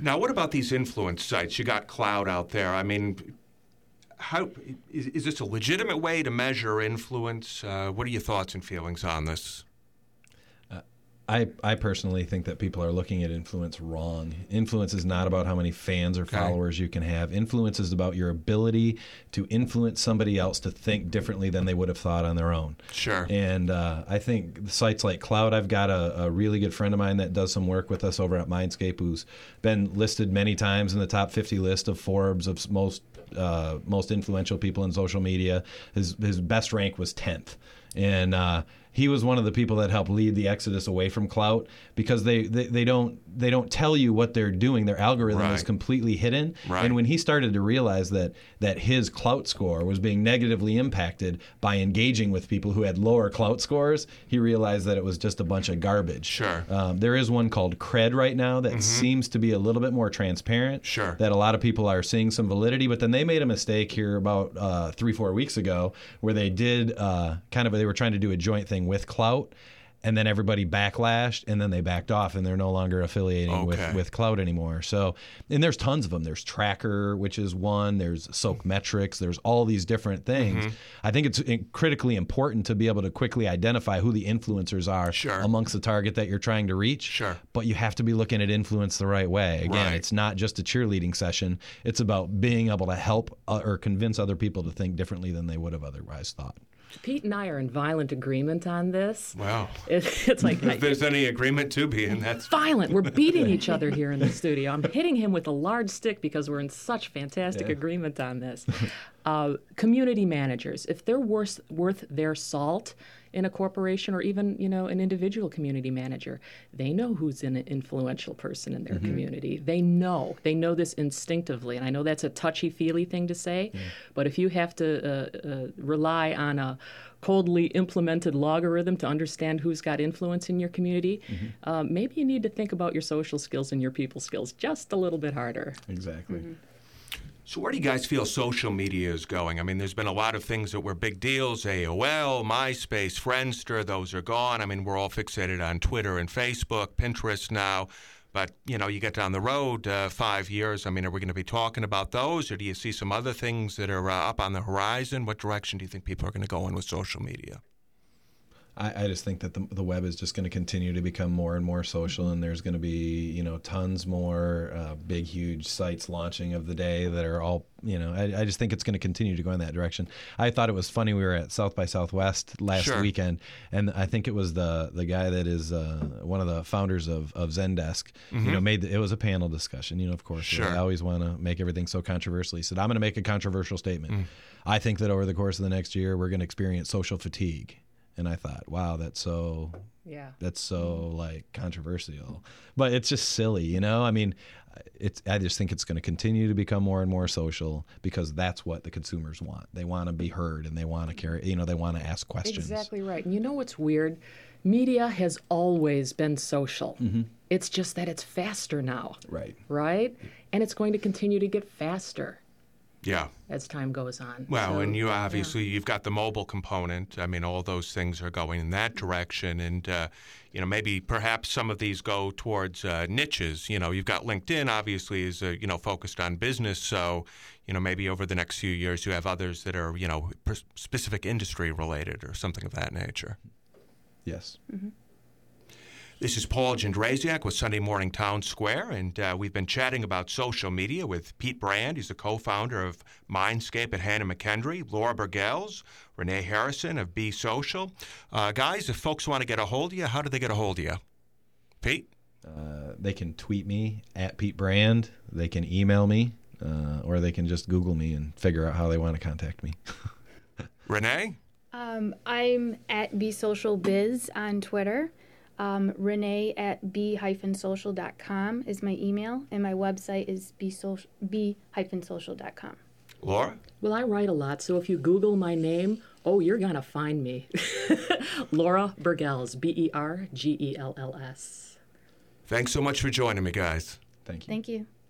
Now, what about these influence sites? You got Cloud out there. I mean, how is this a legitimate way to measure influence? What are your thoughts and feelings on this? I personally think that people are looking at influence wrong. Influence is not about how many fans or followers you can have. Influence is about your ability to influence somebody else to think differently than they would have thought on their own. Sure. And I think sites like Cloud, I've got a really good friend of mine that does some work with us over at Mindscape who's been listed many times in the top 50 list of Forbes of most influential people in social media. His best rank was 10th. And he was one of the people that helped lead the exodus away from clout because they don't tell you what they're doing. Their algorithm is completely hidden. Right. And when he started to realize that his clout score was being negatively impacted by engaging with people who had lower clout scores, he realized that it was just a bunch of garbage. Sure. There is one called Cred right now that seems to be a little bit more transparent. Sure. That a lot of people are seeing some validity, but then they made a mistake here about 3-4 weeks ago where they did they were trying to do a joint thing with Clout, and then everybody backlashed, and then they backed off, and they're no longer affiliating with Clout anymore. So, and there's tons of them. There's Tracker, which is one. There's Soak Metrics. There's all these different things. I think it's critically important to be able to quickly identify who the influencers are amongst the target that you're trying to reach. Sure. But you have to be looking at influence the right way. Again, it's not just a cheerleading session. It's about being able to help or convince other people to think differently than they would have otherwise thought. Pete and I are in violent agreement on this. Wow. It's like... if there's any agreement to be in, that's... Violent. We're beating each other here in the studio. I'm hitting him with a large stick because we're in such fantastic agreement on this. Community managers, if they're worth their salt in a corporation or even, an individual community manager, they know who's an influential person in their community. They know this instinctively. And I know that's a touchy-feely thing to say, but if you have to rely on a coldly implemented logarithm to understand who's got influence in your community, maybe you need to think about your social skills and your people skills just a little bit harder. Exactly. So where do you guys feel social media is going? I mean, there's been a lot of things that were big deals, AOL, MySpace, Friendster, those are gone. I mean, we're all fixated on Twitter and Facebook, Pinterest now. But, you get down the road 5 years. I mean, are we going to be talking about those, or do you see some other things that are up on the horizon? What direction do you think people are going to go in with social media? I just think that the web is just going to continue to become more and more social, and there's going to be, tons more big, huge sites launching of the day that are all, I just think it's going to continue to go in that direction. I thought it was funny. We were at South by Southwest last weekend, and I think it was the guy that is one of the founders of Zendesk, it was a panel discussion, of course. I always want to make everything so controversial. He said, I'm going to make a controversial statement. I think that over the course of the next year, we're going to experience social fatigue. And I thought, wow, that's so like controversial, but it's just silly, I mean, I just think it's going to continue to become more and more social because that's what the consumers want. They want to be heard and they want to carry, they want to ask questions. Exactly right. And what's weird? Media has always been social. It's just that it's faster now. Right? And it's going to continue to get faster. Yeah. As time goes on. Well, and you obviously, you've got the mobile component. I mean, all those things are going in that direction. And, maybe perhaps some of these go towards niches. You've got LinkedIn, obviously, is, focused on business. So, maybe over the next few years, you have others that are, specific industry related or something of that nature. Yes. This is Paul Jędrzejczyk with Sunday Morning Town Square, and we've been chatting about social media with Pete Brand. He's the co-founder of Mindscape at Hannah McKendree, Laura Bergels, Renee Harrison of Be Social. Guys, if folks want to get a hold of you, how do they get a hold of you? Pete? They can tweet me at Pete Brand. They can email me, or they can just Google me and figure out how they want to contact me. Renee? I'm at Be Social Biz on Twitter. Renee at b-social.com is my email, and my website is b-social.com. Laura? Well, I write a lot, so if you Google my name, you're going to find me. Laura Bergels, Bergells. Thanks so much for joining me, guys. Thank you. Thank you.